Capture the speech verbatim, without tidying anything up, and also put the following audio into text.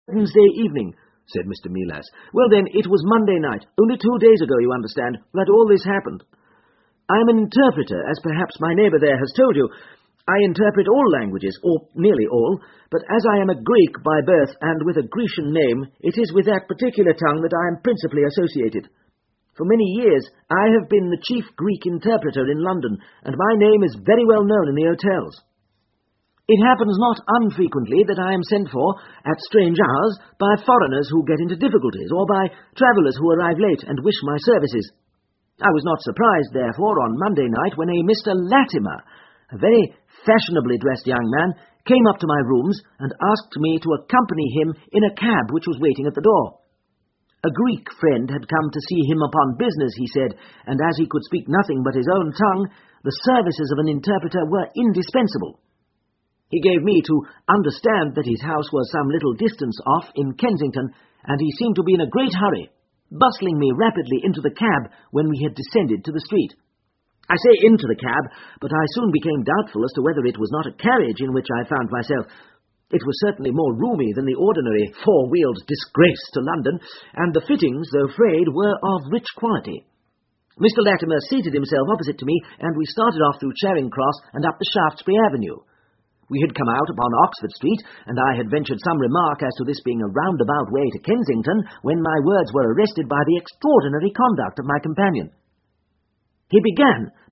"Wednesday evening," said Mister Melas. "Well then, it was Monday night, only two days ago, you understand, that all this happened. I am an interpreter, as perhaps my neighbour there has told you. I interpret all languages, or nearly all, but as I am a Greek by birth and with a Grecian name, it is with that particular tongue that I am principally associated. For many years I have been the chief Greek interpreter in London, and my name is very well known in the hotels. It happens not unfrequently that I am sent for, at strange hours, by foreigners who get into difficulties, or by travellers who arrive late and wish my services. I was not surprised, therefore, on Monday night when a Mister Latimer, a very fashionably dressed young man, came up to my rooms and asked me to accompany him in a cab which was waiting at the door. A Greek friend had come to see him upon business, he said, and as he could speak nothing but his own tongue, the services of an interpreter were indispensable. He gave me to understand that his house was some little distance off in Kensington, and he seemed to be in a great hurry, bustling me rapidly into the cab when we had descended to the street. I say into the cab, but I soon became doubtful as to whether it was not a carriage in which I found myself. It was certainly more roomy than the ordinary four-wheeled disgrace to London, and the fittings, though frayed, were of rich quality. Mister Latimer seated himself opposite to me, and we started off through Charing Cross and up the Shaftesbury Avenue. We had come out upon Oxford Street, and I had ventured some remark as to this being a roundabout way to Kensington, when my words were arrested by the extraordinary conduct of my companion. He began